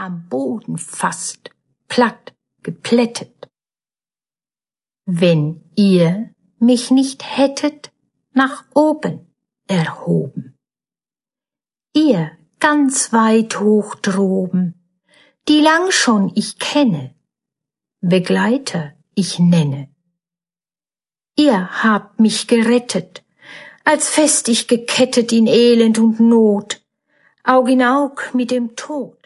am Boden fast, platt geplättet. Wenn ihr mich nicht hättet nach oben erhoben. Ihr ganz weit hoch droben, die lang schon ich kenne, Begleiter ich nenne. Ihr habt mich gerettet, als fest ich gekettet in Elend und Not, Aug in Aug mit dem Tod.